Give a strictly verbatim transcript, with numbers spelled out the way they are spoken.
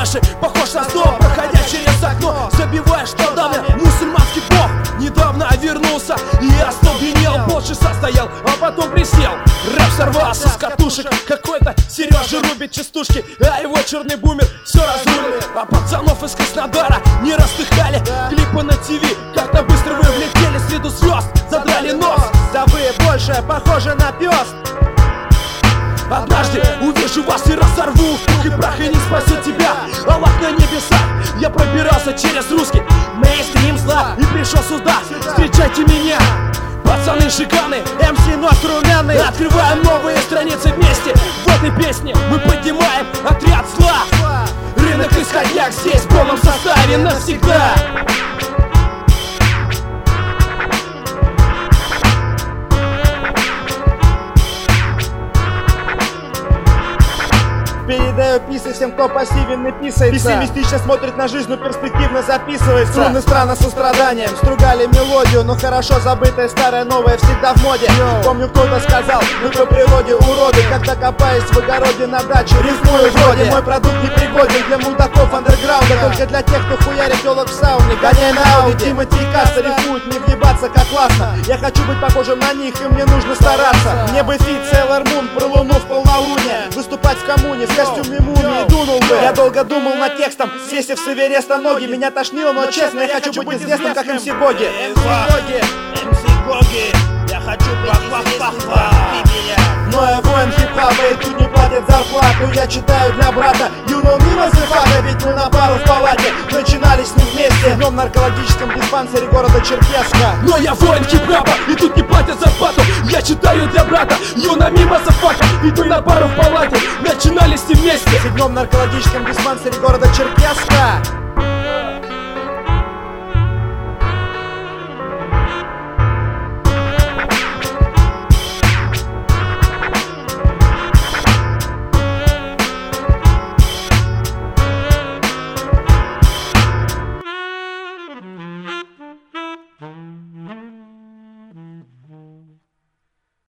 наши похож на снова, проходя через окно, забивая, что давно мусульманский бог недавно вернулся и остолбенел. Полчаса стоял, а потом присел. Рэп сорвался с катушек, какой-то Сережа рубит частушки, а его черный бумер все разрулит. А пацанов из Краснодара не растыхали клипы на ТВ, как-то быстро вы влетели среду звезд, задрали нос. Да вы больше похожи на пёс. Однажды увижу вас и разорву в пух и прах, и не спасет тебя Аллах на небесах. Я пробирался через русский мейнстрим зла и пришел сюда, встречайте меня. Пацаны шиканы, эм си нос румяный. Открываем новые страницы вместе. В этой песне мы поднимаем отряд зла. Рынок исходняк здесь в полном составе навсегда. Передаю писы всем, кто пассивен и писается. Пессимистично смотрит на жизнь, но перспективно записывается. Струны странно состраданием стругали мелодию, но хорошо забытое старое новое всегда в моде. Yo. Помню, кто-то сказал, мы по природе уроды, когда копаясь в огороде на даче, рифмую вроде. Мой продукт не пригоден для мудаков андерграунда, только для тех, кто хуярит телок в сауне. Гоняй на ауди, Тимати и Касса рифмуют, не въебаться как классно. Я хочу быть похожим на них, и мне нужно стараться. Мне бы фит Sailor Moon про луну в полнолуние, выступать в коммуне в костюме мумии, дунул бы. Я долго думал над текстом, свесив с Эвереста ноги. Меня тошнило, но честно, я хочу быть известным, как эм си Гоги. эм си Гоги, эм си Гоги, я хочу быть известным, как но я воин хип-хопа, и тут не платят зарплату. Я читаю для брата You know me, motherfucker, ведь мы на пару в палате начинали с ним вместе в днем наркологическом диспансере города Черкесска. Но я воин хип-хопа, и тут не платят зарплату. Я читаю для брата You know me, motherfucker, ведь мы на пару в палате начинали с ним вместе в седьмом наркологическом диспансере города Черкесска.